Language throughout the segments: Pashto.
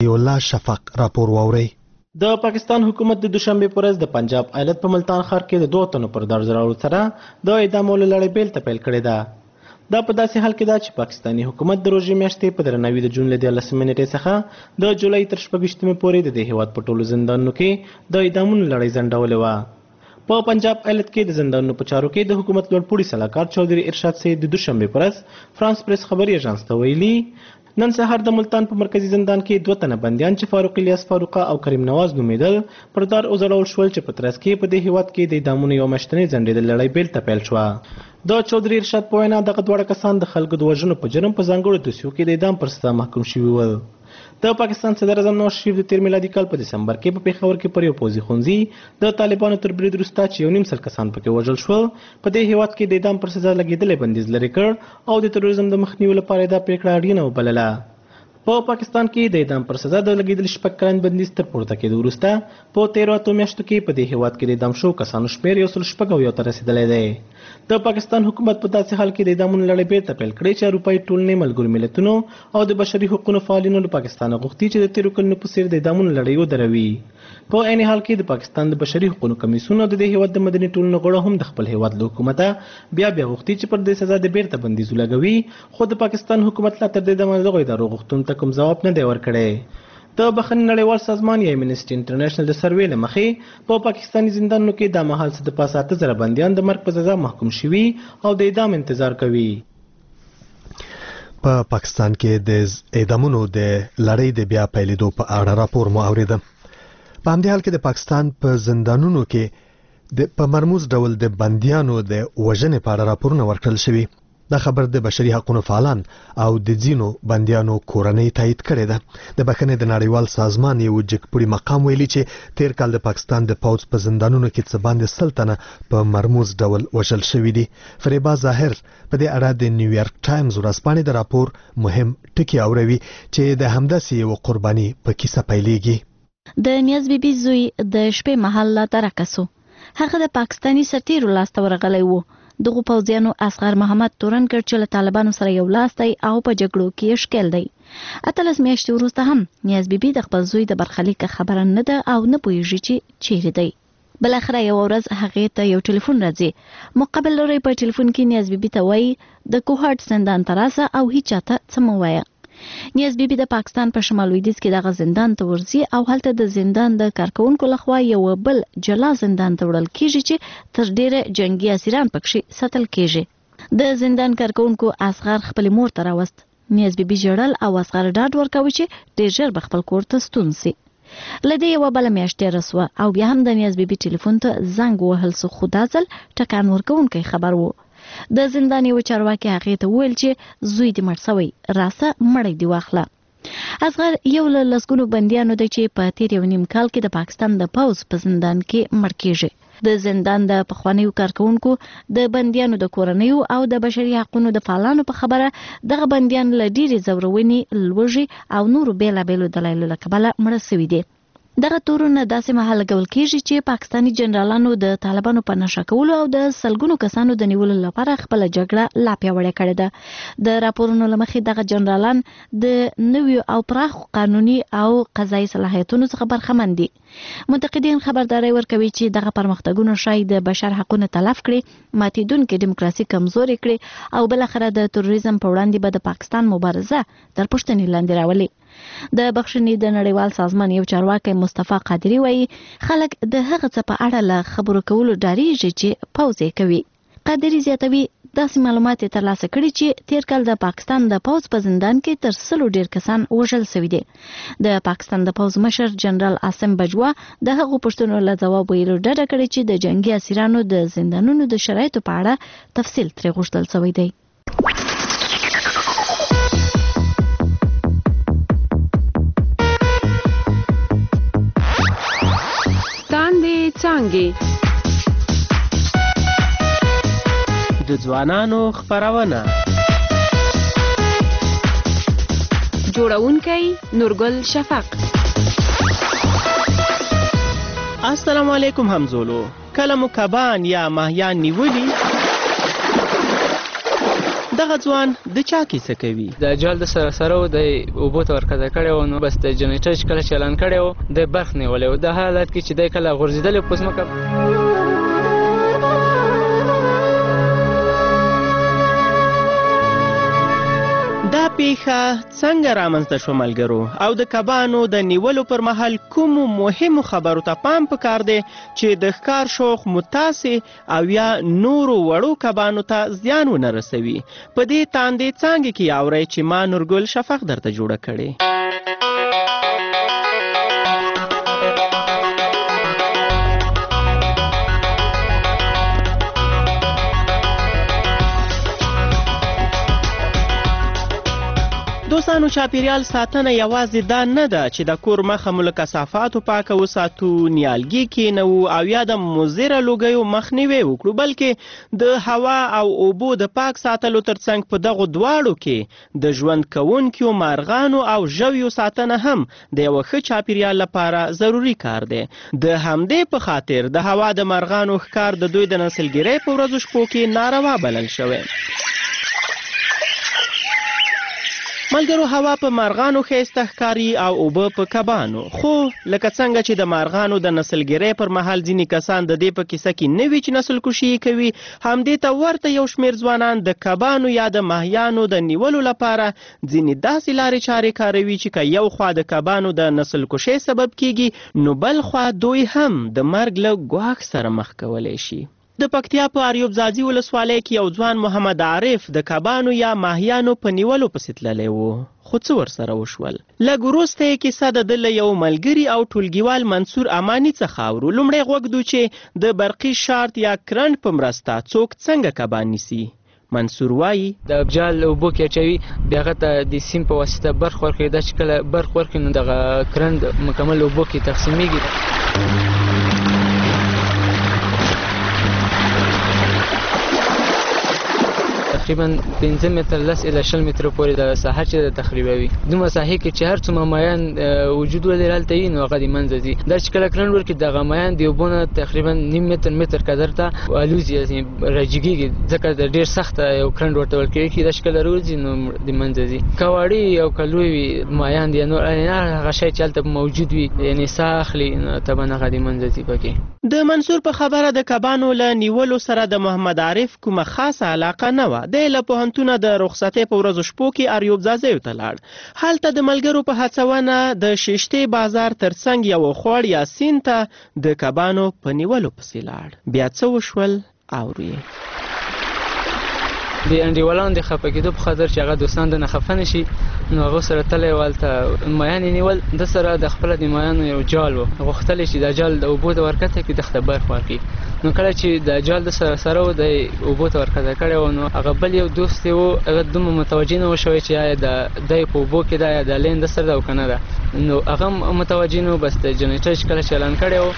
الله شفق راپور واورئ. د پاکستان حکومت د دوشنبه پر ورځ د پنجاب ایالت په ملتان ښار کې د 2 تنو پر درز راوړلو سره د اعدامولو لړۍ بیلته پیل کړې ده. دا په داسې حال کې ده چې پاکستاني حکومت د روژې میاشتې په درناوي د جون له 13 نیټې څخه د جولای تر 26 پورې د دې هیواد په ټولو زندانونو کې د اعدامونو لړۍ ځنډولې وه. په پنجاب ایالت کې د زندانونو په چارو کې د حکومت لوړپوړي سلاکار چودھری ارشاد سید د دوشنبه پر ورځ فرانس پریس خبري ایجانس ته ویلي نن سهار د ملتان په مرکزی زندان کې 2 تنه بندیان چې فاروق الیاس فاروقه او کریم نواز نومیدل پر دار وزړول شول چې په ترڅ کې په دې هیواد کې د اعدامونو یو مشتنی ځنډېدل لړۍ بیلته پیل شوه. د چودھری ارشاد په وینا دغه دواړه کسان د خلکو د وژنو په جرم په ځانګړو دوسیو کې د اعدام پر سزا محکوم شوي ول. د پاکستان صدر اعظم نواز شریف د 13 میلادي کال په دسمبر کې په پیښور کې پر یو پوځي ښوونځي د طالبانو تر برید وروسته چې 1.5 سل کسان پکې وژل شول په دې هیواد کې د اعدام پر سزا لګېدلې بندیز لرې کړ او د تروریزم د مخنیوي لپاره دا پریکړه اړینه وبلله. په پاکستان کې د اعدام پر سزا د لګېدل 6 کلن بندیز تر پورته کېدو وروسته په 13 میاشتو کې په دې هیواد کې د اعدام شوو کسانو شمېر 106 ته رسېدلی دی. د پاکستان حکومت په داسې حال کې د اعدامونو لړۍ بیرته پیل کړې چې اروپایي ټولنې ملګرو ملتونو او د بشري حقوقو فعالینو له پاکستانه غوښتي چې د تېرو کلونو په څېر د اعدامونو لړۍ ودروي. په عین حال کې د پاکستان د بشري حقوقو کمیسیون او د دې هیواد د مدني ټولنو غړو هم د خپل هیواد له حکومته بیا غوښتي چې پر دې سزا د بیرته بندیز ولګوي، خو د پاکستان حکومت لا تر دې دمه دغو ادارو غوښتنو ته کوم ځواب نه دی ورکړی. د بخښنې نړیوال سازمان یا امنسټي انټرنیشنل د سروې له مخې په پاکستاني زندانونو کې د مهال څه د پاسه 8,000 بندیان د مرګ په سزا محکوم شوي او د اعدام انتظار کوي. په پاکستان کې د اعدامونو د لړۍ د بیا پیلېدو په اړه راپور مو اورېده. په همدې حال کې د پاکستان په زندانونو کې په مرموز ډول د بندیانو د وژنې په اړه راپورونه ورکړل شوي. دا خبر د بشري حقوقو فعالان او د ځینو بندیانو کورنۍ تایید کړې ده. د بخښنې د نړیوال سازمان یو جګپوړي مقام ویلي چې تیر کال د پاکستان د پوځ په زندانونو کې څه باندې 100 تنه په مرموز ډول وژل شوي دي. فریبا ظاهر په دې اړه د نیویارک ټایمز ورځپاڼې د راپور مهم ټکي اوروي چې د همداسې یو قرباني په کیسه پیلېږي. د نیاز بیبي زوی د شپې مهال لا ترکسو. هغه د پاکستاني سرتیرو لاسته ورغلی وو. دغه پوځیانو اصغر محمد تورن کړ چې له طالبانو سره یو لاس دی او په جګړو کې ښکیل دی. 18 میاشتې وروسته هم نیاز بیبي د خپل زوی د برخلیک خبره نه ده او نه پوهیږي چې چیرې دی. بل اخره یو ورځ هغه ته یو ټلیفون راځي. مقابل لوري په ټلیفون کې نیاز بیبي ته وایي د کوهارت زندان ته راځه او هیڅ چاته څه مه وایه. نیاز بیبي د پاکستان په شمال لویدیځ کې دغه زندان ته ورځي او هلته د زندان د کارکونکو لخوا یو بل جلا زندان ته وړل کیږي چې تر ډیره جنگي اسیران پکې ساتل کیږي. د زندان کارکونکو اصغر خپل مور ته راوست. نیاز بیبي ژړل او اصغر ډاډ ورکوي چې ډیر ژر به خپل کور ته ستون سي. لدې یو بل میاشتې رسوه او بیا هم د نیاز بیبي ټلیفون ته زنګ وهل سو، خو دا ځل ټکان ورکوونکی خبر وو. د زندان یو چارواکي هغې ته وویل چې زوی دې مړ سوی، راسه مړی دې واخله. اصغر یو له لسګونو بندیانو دی چې په تیر 1.5 کال کې د پاکستان د پوځ په زندان کې مړ کیږي. د زندان د پخوانیو کارکونکو د بندیانو د کورنیو او د بشري حقوقو د فعالانو په خبره دغه بندیان له ډیرې ځورونې، لوږې او نورو بیلابیلو دلایلو له کبله مړه سوي دي. دغه تورونه داسې مهال لګول کیږي چې پاکستاني جنرالانو د طالبانو په نشه کولو او د سلګونو کسانو د نیولو لپاره خپل جګړه لا پیاوړې کړې ده. د راپورونو له مخې دغه جنرالان د نویو او پراخو قانوني او قضایي صلاحیتونو څخه برخمن دي. منتقدین خبرداري ورکوي چې دغه پرمختګونه شاید د بشر حقوقو تلف کړي، ماتیدونکې دیموکراسي کمزوري کړي او بل اخره د تروریزم په وړاندې به د پاکستان مبارزه تر پوښتنې لاندې راولي. د بخښنې د نړیوال سازمان یو چارواکي مصطفی قادری وایي خلک د هغه څه په اړه له خبرو کولو ډاریږي چې پوځ یې کوي. قادری زیاتوي داسې معلومات یې ترلاسه کړي چې تیر کال د پاکستان د پوځ په زندان کې تر 100 ډیر کسان وژل شوي دي. د پاکستان د پوځ مشر جنرال عاصم بجوا د هغو پوښتنو له ځواب ویلو ډډه کړې چې د جنگي اسیرانو د زندانونو د شرایطو په اړه تفصیل ترې غوښتل شوی دی. څانګې د ځوانانو خپرونه جوړونکی نورګل شفق. السلام علیکم همزولو. کله مو کبان یا ماهیان نیولی؟ دغه ځوان د چا کیسه کوي. د جال د سره د اوبو ته ورکړه کړی و، نو بس د جنریټر چې کله چالان کړی و د برق نیولی و. د حالت کې چې دی کله غورځېدلی په ځمکه. دا پیښه څنګه رامنځته شوه ملګرو، او د کبانو د نیولو پر مهال کومو مهمو خبرو ته پام پکار دی چې د ښکار شوق متاسې او یا نورو وړو کبانو ته زیان ونه رسوي. په دې تاندې څانګې کې اورئ چې ما نورګل شفق درته جوړه کړې. دوستانو، چاپیریال ساتنه یوازې دا نه ده چې د کور مخه مو له کثافاتو پاکه وساتو، نیالګي کینوو او یا د مضره لوګیو مخنیوی وکړو، بلکې د هوا او اوبو د پاک ساتلو ترڅنګ په دغو دواړو کې د ژوند کوونکو مارغانو او ژویو ساتنه هم د یوه ښه چاپیریال لپاره ضروري کار دی. د همدې په خاطر د هوا د مارغانو ښکار د دوی د نسلګرۍ په ورځو شپو کې ناروا بلل شوی. ملګرو، هوا په مارغانو ښایسته ښکاري او اوبه په کبانو، خو لکه څنګه چې د مارغانو د نسلګرۍ پر مهال ځینې کسان د دې په کیسه کې نه وي چې نسل کشي کوي، همدې ته ورته یو شمېر ځوانان د کبانو یا د ماهیانو د نیولو لپاره ځینې داسې لارې چارې کاروي چې که یو خوا د کبانو د نسل کشۍ سبب کیږي، نو بل خوا دوی هم د مرګ له ګواښ سره مخ کولی شي. د پکتیا په اریوب ځاځي ولسوالۍ کې یو ځوان محمد عارف د کبانو یا ماهیانو په نیولو پسې تللی و، خو څه ورسره وشول؟ لږ وروسته یې کیسه د ده له یو ملګري او ټولګیوال منصور اماني څخه اورو. لومړی غوږ دو چې د برقي شارټ یا کرنټ په مرسته څوک څنګه کبان نیسي. منصور وایي د جال اوبو کې اچوي، بیا هغه ته د سیم په واسطه برق ورکوي. دا چې کله برق ورکوي نو دغه کرنټ مکمل اوبو کې تقسیمیږي. تقریبا 15 متر 10 الی 20 متر پورې د ساحه چې تخریبوي. دومره ساحې کې چې هر څومره مایان وجود ولري هلته وي، نو هغه د منځه ځي. دا چې کله کرنټ ورکړي دغه مایان د اوبو نه تقریبا نیم متر قدر ته الوزي، راجګېږي، ځکه د ډېر سخته یو کرنټ ورته ورکوي چې دا چې کله راوځي نو د منځه ځي. که واړه او که لوی وي مایان دي، نور هغه شی چې هلته موجود وي یعنې ساه اخلي، نو طبعا هغه د منځه ځي پکې. د منصور په خبره د کبانو له نیولو سره د محمد عارف کومه خاصه علاقه نه وه. دی له پوهنتونه د رخصتۍ په ورځو شپو کې اریوب ځاځیو ته لاړ. هلته د ملګرو په هڅونه د شیشتې بازار ترڅنګ یو خوړ یا سیند ته د کبانو په نیولو پسې لاړ. بیا څه وشول اورو یې. د انډیوالانو د خفه کېدو په خاطر چې هغه دوستان د نه خفه نه شي، نو هغو سره تللی و هلته مایان یې نیول. ده سره د خپله د مایانو یو جال و، غوښتل چې دا جال د اوبو ته ورکته کړي، دغه ته برق ورکړي. نو کله چې د جال د سره و د اوبو ته ورکته کړی و، نو هغه بل یو دوست یې و، هغه دومره متوجه نه و شوی چې آیا دی په اوبو کې ده یا د لین د سره ده او که نه ده. نو هغه متوجه نه و، بس د جنریټر چې کله چالان کړی و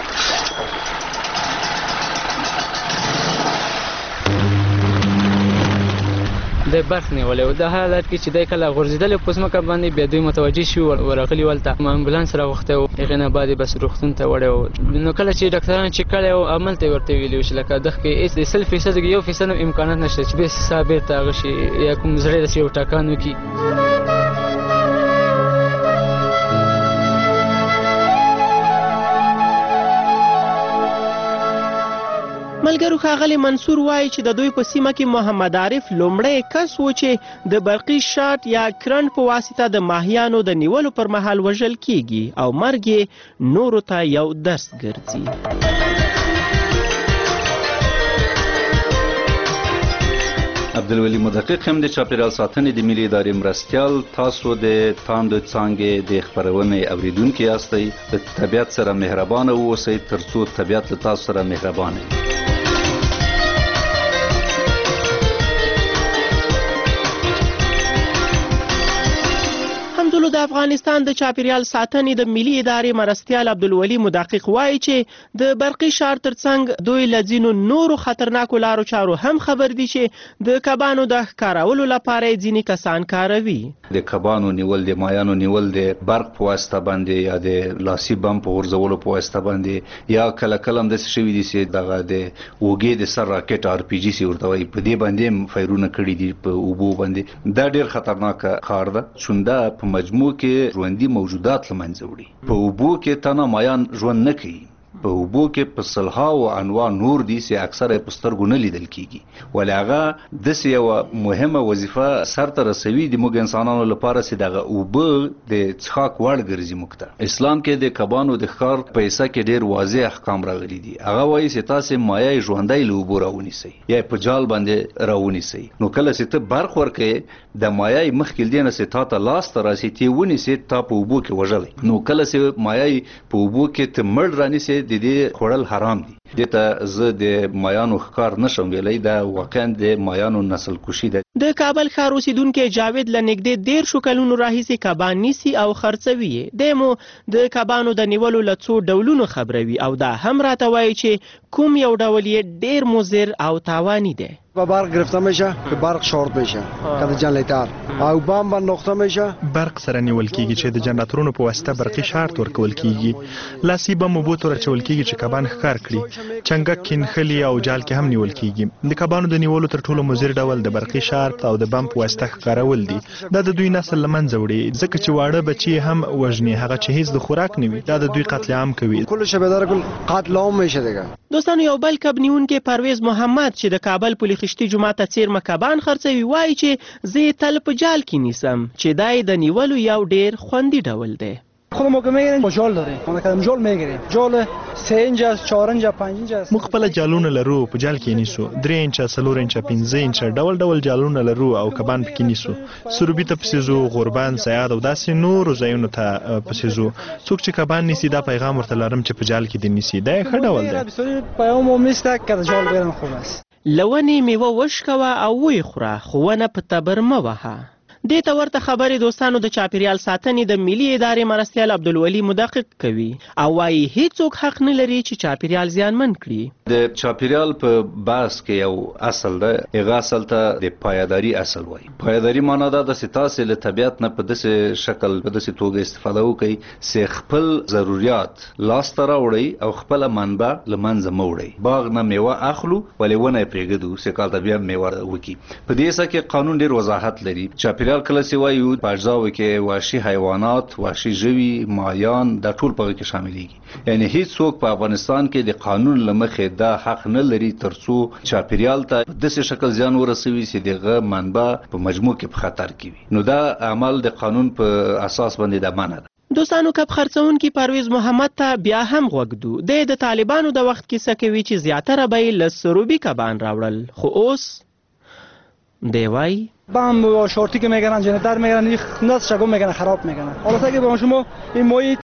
د برق نیولی و. د حالت کې چې دی کله غورځېدلی په ځمکه باندې، بیا دوی متوجه شي ورغلي ولته امبولانس راغوښتی و. هغې نه بعد یې بس روغتون ته وړی و. نو کله چې ډاکټران چیک کړی و، هملته یې ورته ویلي و چې لکه دغه کې هېڅ د 100% کې 1% هم امکانات نشته چې بیا ساه بېرته هغه شي یا کوم زړی داسې یو ټکان وکړي. ملګرو، ښاغلی منصور وایي چې د دوی په سیمه کې محمد عارف لومړی کس و چې د برقي شاټ یا کرنټ په واسطه د ماهیانو د نیولو پر مهال وژل کیږي او مرګ یې نورو ته یو درس ګرځي. عبدالولي مدقق هم د چاپیریال ساتنې د ملي ادارې مرستیال. تاسو د تاندو څانګې د خپرونې اوریدونکي یاستئ. د طبیعت سره مهربانه واوسئ ترڅو طبیعت له تاسو سره مهربانه وي. همزولو د د افغانستان د چاپیریال ساتنې د ملي ادارې مرستیال عبدالولي مدقق وایي چې د برقي شار ترڅنګ دوی له ځینو نورو خطرناکو لارو چارو هم خبر دي چې د کبانو د ښکارولو لپاره یې ځینې کسان کاروي. د کبانو نیول، د مایانو نیول د برق په واسطه باندې یا د لاسي بم په غورځولو په واسطه باندې یا کله کله هم داسې شوي دي چې دغه د اوږې د سر راکټ RPG سي ورته وایي، په دې باندې هم فایرونه کړي دي په اوبو باندې. دا ډېر خطرناک کار ده. چوندا په مجموع کې ژوندي موجودات له منځه وړي. په اوبو کې تنها مایان ژوند نه کوي، په اوبو کې په سلهاو انواع نور دي چې اکثره په سترګو نه لیدل کیږي، ولې هغه داسې یوه مهمه وظیفه سرته رسوي د موږ انسانانو لپاره چې دغه اوبه د څښاک وړ ګرځي. موږ ته اسلام کې د کبانو د ښکار په حصه کې ډېر واضح احکام راغلي دي. هغه وایي چې تاسې مایع ژوندی له اوبو راونیسئ یا په جال باندې راونیسئ. نو کله چې ته برق ورکوې د مایع مخکې دې نه چې تا ته لاس ته راسي تی ونیسې، تا په اوبو کې وژلی. نو کله چې مایع په اوبو کې ته مړ رانیسې د دې خوړل حرام دي. دې ته زه د مایانو ښکار نشم ویلی، دا واقعا د مایانو نسل کشي ده. د کابل ښار اوسیدونکی جاوید له نږدې 13 کلونو راهیسې کبان نیسي او خرڅوي یې. دی مو د کبانو د نیولو له څو ډولونو خبروي او دا هم راته وایي چې کوم یو ډول یې ډېر مضر او تاوانی دی. با برق گرفته میشه که برق شارت بشه که جنریتر او بم انداخته میشه. برق سره نیول کیږي چې د جنراتورونو په واسطه برقي شارت ورکول کیږي. لاسي بم اوبو ته راچول کیږي چې کبان ښکار کړي. چنګک، کینخلي او جال کې هم نیول کیږي. د کبانو د نیولو تر ټولو مضر ډول د برقي شارت او د بم په واسطه ښکارول دي. دا د دوی نسل له منځه وړي، ځکه چې واړه بچي هم وژني، هغه چې هیڅ د خوراک نه وي. دا د دوی قتل عام کوي. کلش به در کل قتل عام میشه دیگه. دوستانو، یو بل کب نیونکی پرویز محمد چې د کابل پل خشتي جومات ته څیرمه کبان خرڅوي وایي چې زه یې تل په جال کې نیسم چې دا یې د نیولو یو ډېر خوندي ډول دی. خود ما که میگیریم با جال داریم، ما کدام جال میگیریم، جال 3 اینچ است، 4 اینچ است، 5 اینچ است. موږ خپل جالونه لرو، په جال کې نیسو. 3 اینچ، 4 اینچ، 5 اینچ ډول ډول جالونه لرو او کبان پکې نیسو. سروبي ته پسې ځو، غوربند، سیاد او داسې نورو ځایونو ته پسې ځو. څوک چې کبان نیسي دا پیغام ورته لرم چې په جال کې دې نیسي. دا یې ښه ډول دی. بسیاری پیام مو میسته که جال بیرن خوب است. لونې میوه وشکوه او وی خوره، خو ونه په تبر مه وهه. دې ته ورته خبرې دوستانو د چاپیریال ساتنې د ملي ادارې مرستیال عبدالولي مدقق کوي او وایي هیڅوک حق نه لري چې چاپیریال زیانمن کړي. د چاپیریال په بحث کې یو اصل ده، هغه اصل ته د پایداري اصل وایي. پایداري معنا دا ده چې تاسې له طبیعت نه په داسې شکل، په داسې توګه استفاده وکړئ چې خپل ضروریات لاسته راوړئ او خپله منبع له منځه مه وړئ. باغ نه میوه اخلو ولې ونه یې پرېږدو چې کال ته بیا میوه وکړي. په دې حصه کې قانون ډېر وضاحت لري. چاپیریال کله چې وایو په اجزاو کې وحشي حیوانات، وحشي ژوي، ماهیان دا ټول په کې شاملېږي. یعنی هیڅوک په افغانستان کې د قانون له مخې دا حق نه لري ترڅو چاپیریال ته په داسې شکل زیان ورسوي چې دغه منبع په مجموع کې په خطر کې وي. نو دا عمل د قانون په اساس باندې د منع ده. دوستانو، کب خرڅونکي پرویز محمد ته بیا هم غوږ د طالبانو د وخت کیسه کوي چې زیاتره به یې له سروبي کبان راوړل، خو اوس دی وایي بم و شورتی که میگنن، جنراتور میگنن، این نصف شگون میگنن، خراب میگنن. حالا تا که به شما این محیط